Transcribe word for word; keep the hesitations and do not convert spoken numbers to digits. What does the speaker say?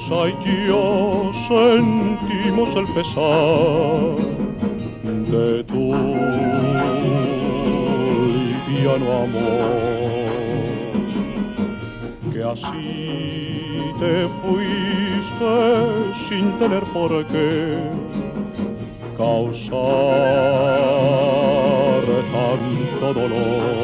y yo sentimos el pesar de tu liviano amor, que así te fuiste sin tener por qué causar tanto dolor.